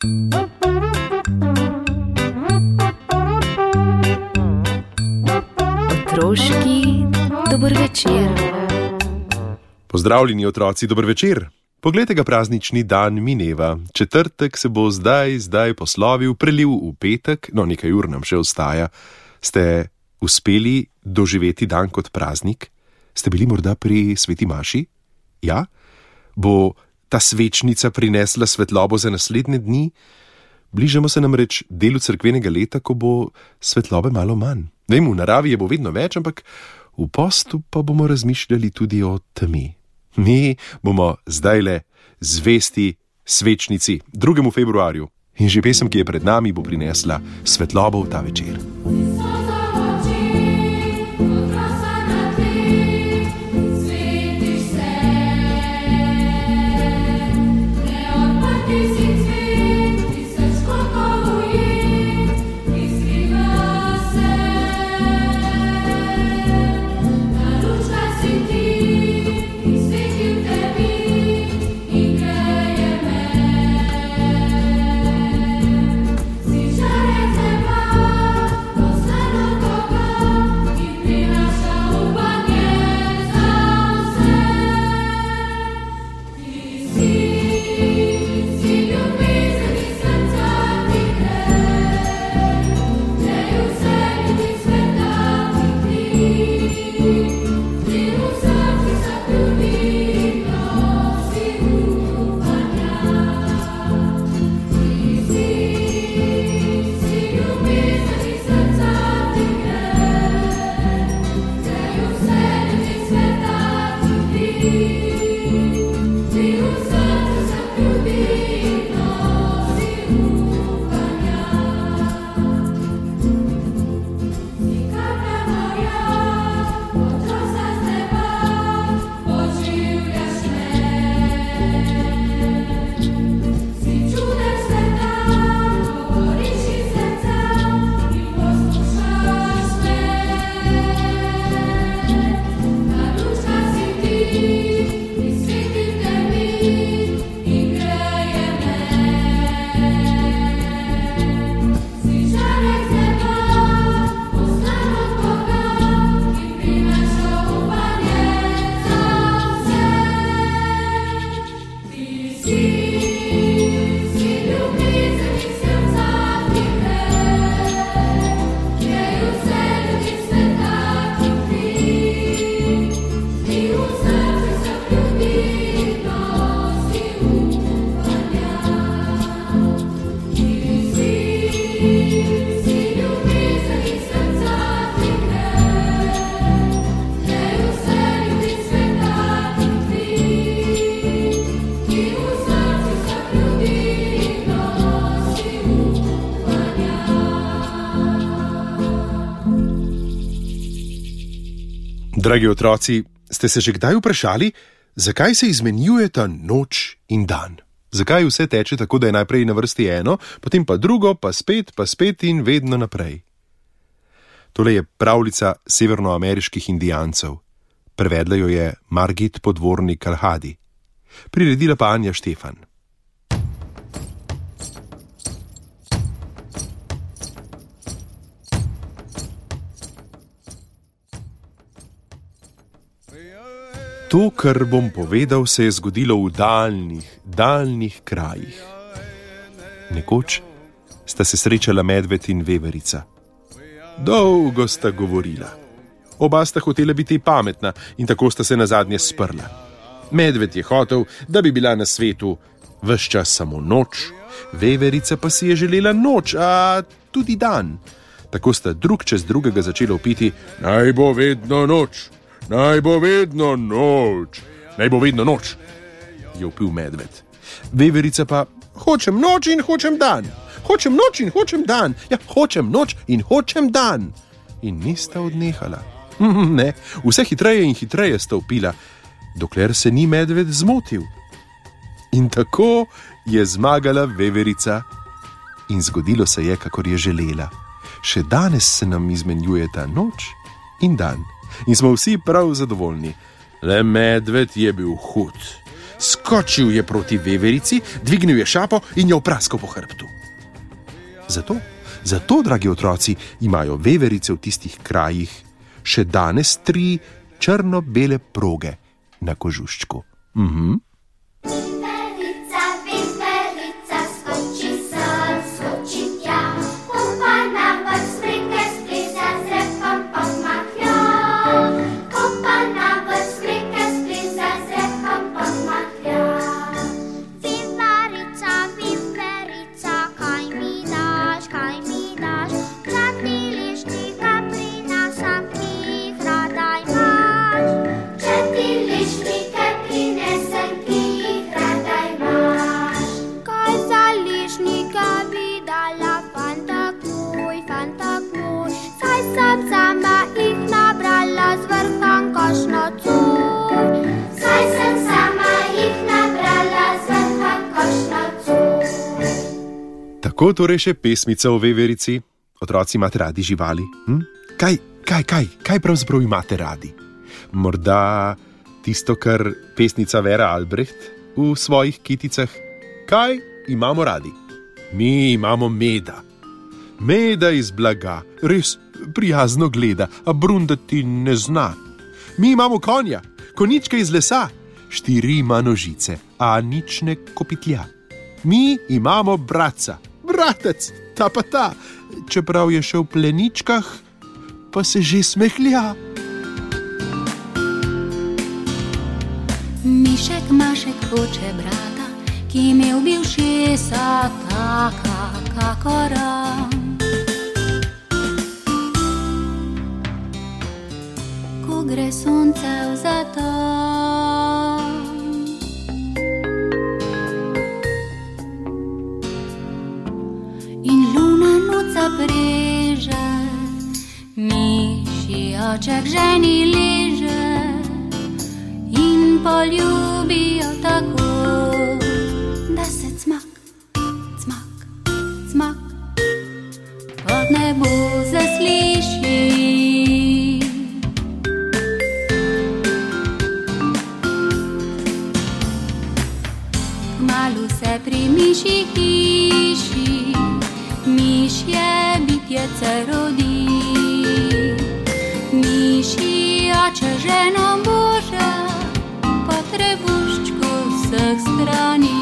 Otroški dober večer. Pozdravljeni otroci, dober večer. Poglejte ga, praznični dan mineva. Četrtek se bo zdaj poslovil, prelil v petek, no nekaj ur nam še ostaja. Ste uspeli doživeti dan kot praznik? Ste bili morda pri sveti maši? Ja? Bo ta svečnica prinesla svetlobo za naslednje dni? Bližamo se namreč delu cerkvenega leta, ko bo svetlobe malo manj. Vem, v naravi je bo vedno več, ampak v postu pa bomo razmišljali tudi o temi. Mi bomo zdajle zvesti svečnici 2. februarju in že pesem, ki je pred nami, bo prinesla svetlobo v ta večer. Dragi otroci, ste se že kdaj vprašali, zakaj se izmenjujeta noč in dan? Zakaj vse teče tako, da je najprej na vrsti eno, potem pa drugo, pa spet in vedno naprej? Tole je pravljica severnoameriških indijancev. Prevedla jo je Margit Podvornik Alhadi. Priredila pa Anja Štefan. To, kar bom povedal, se je zgodilo v daljnih krajih. Nekoč sta se srečala medved in veverica. Dolgo sta govorila. Oba sta hotela biti pametna in tako sta se nazadnje sprla. Medved je hotel, da bi bila na svetu ves čas samo noč, veverica pa si je želela noč, a tudi dan. Tako sta drug čez drugega začela vpiti: naj bo vedno noč. Naj bo vedno noč. Naj bo vedno noč, je vpil medved. Veverica pa: hočem noč in hočem dan. Hočem noč in hočem dan. Ja, hočem noč in hočem dan. In nista odnehala. Ne, vse hitreje in hitreje sta vpila, dokler se ni medved zmotil. In tako je zmagala veverica. In zgodilo se je, kakor je želela. Še danes se nam izmenjujeta noč in dan. In smo vsi prav zadovoljni. Le medved je bil hud. skočil je proti veverici, dvignil je šapo in jo praskal po hrbtu. Zato, dragi otroci, imajo veverice v tistih krajih še danes 3 črno-bele proge na kožuščku. Tako torej še pesmica o veverici. Otroci, imate radi živali? Kaj pravzaprav imate radi? Morda tisto, kar pesnica Vera Albrecht v svojih kiticah? Kaj imamo radi? Mi imamo meda. Meda iz blaga, res prijazno gleda, a brundati ne zna. Mi imamo konja, konjičke iz lesa, 4 ima nožice, a nič ne kopitlja. Mi imamo bratca. Bratec, ta pa ta, čeprav je še v pleničkah, pa se že smehlja. Mišek Mašek hoče brata, ki imel bi ušesa taka kakor on. Ko gre sonce v zaton, in luna noč zapreže, mišji oček ženi leže in poljubijo tako, da se cmak, cmak, cmak pod nebo zasliši. Kmalu se pri mišji hiši mišje bitjece rodi. Mišji oče ženo Boža po trebuščku vseh strani.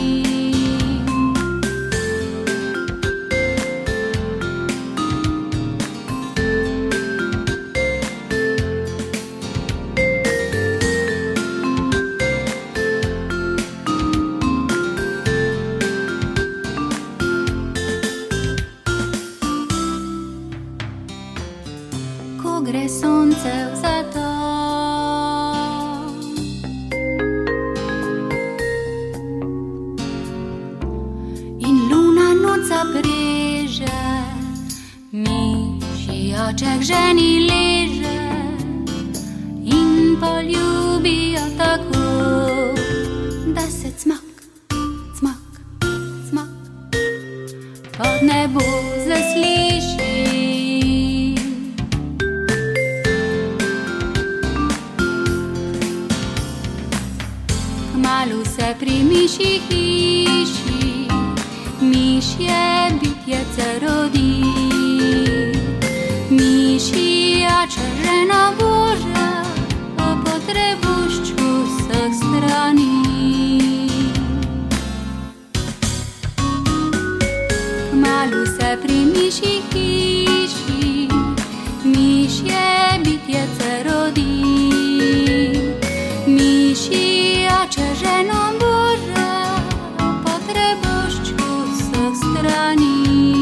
Gre sonce v zaton in luna noč zapreže, mišji oček ženi leže in poljubijo tako, da se cmak, cmak, cmak pod nebo zasliši. Kmalu se pri mišji hiši mišje bitjece rodi. Mišji oče ženo Boža po trebuščku vseh strani. Kmalu se pri mišji hiši mišje bitjece rodi. Mišji oče ženo Boža po trebuščku vseh strani.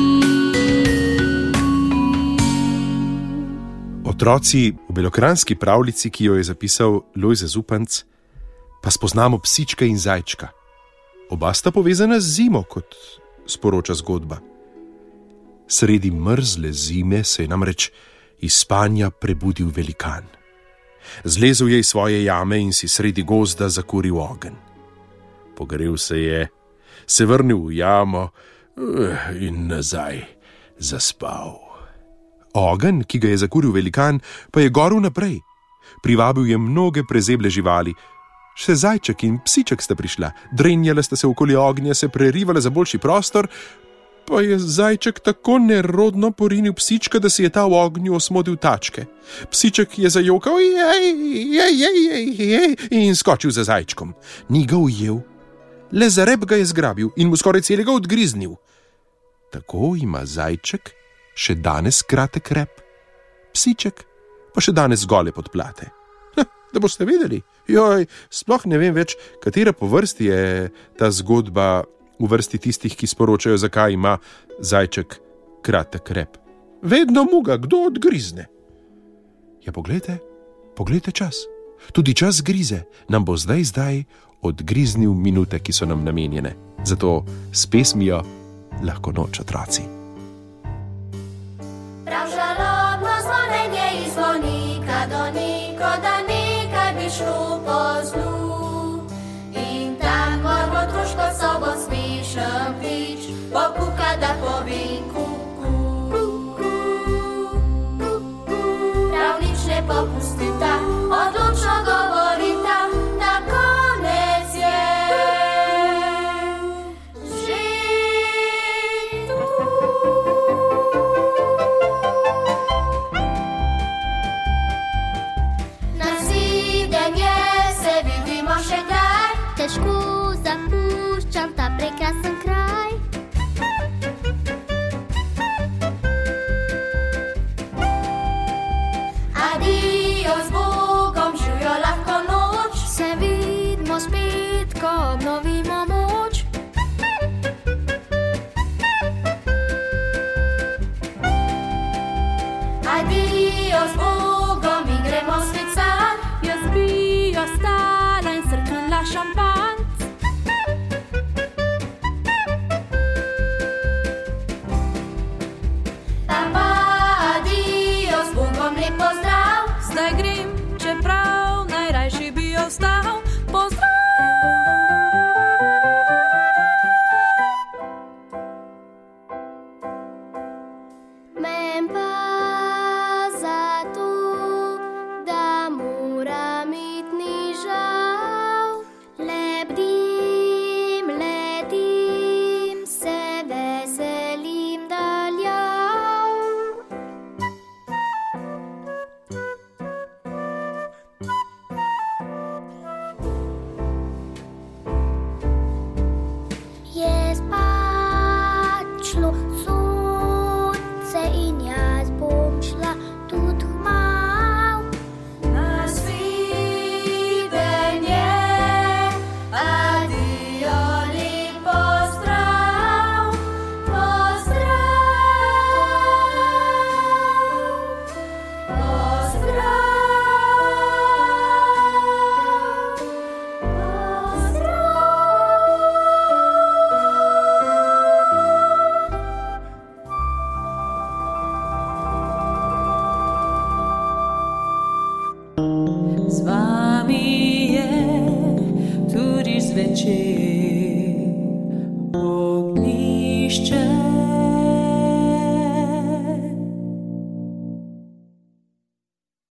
Otroci, v belokranjski pravljici, ki jo je zapisal Lojze Zupanc, pa spoznamo psička in zajčka. Oba sta povezana z zimo, kot sporoča zgodba. Sredi mrzle zime se je namreč iz spanja prebudil velikan. Zlezel je iz svoje jame in si sredi gozda zakuril ogenj. Pogrel se je, se vrnil v jamo in nazaj zaspal. Ogenj, ki ga je zakuril velikan, pa je gorel naprej. Privabil je mnoge prezeble živali Še zajček in psiček sta prišla, drenjala sta se okoli ognja, se prerivala za boljši prostor, pa je zajček tako nerodno porinil psička, da si je ta v ognju osmodil tačke. Psiček je zajokal in skočil za zajčkom. Ni ga ujel, le za rep ga je zgrabil in mu skoraj celega odgriznil. Tako ima zajček še danes kratek rep, psiček pa še danes gole podplate. Da boste videli, sploh ne vem več, katera po vrsti je ta zgodba v vrsti tistih, ki sporočajo, zakaj ima zajček kratek rep. Vedno mu ga kdo odgrizne. Ja, poglejte čas. Tudi čas grize nam bo zdaj odgriznil minute, ki so nam namenjene. Zato s pesmijo Lahko noč, otroci. Prav žalobno zvonjenje iz zvonika do nikoda nekaj bi šlo po zlu. In tam mormo družko sobo smešen klič, pokuka da pove kuku. Prav nič ne popustita, odločno govorita, na konec je že tu. Težko zapuščam ta prekrasen kraj. Adijo z Bogom, živijo lahko noč. Se vidimo spet, ko obnovimo moč. Adijo z Bogom in gremo spet sam. Jaz bi ostala in srknila šampanjc. Pa adijo, z Bogom lep pozdrav. Zdaj grem, čeprav najrajši bi ostal. Pozdrav! Mem pa zato, da moram iti ni žal. Lebdim, letim, se veselim daljav. Je spat šlo sonce in jaz bom šla tudi kmalu. Nasvidenje, adijo, lep pozdrav. Z vami je tudi zvečer, ognjišče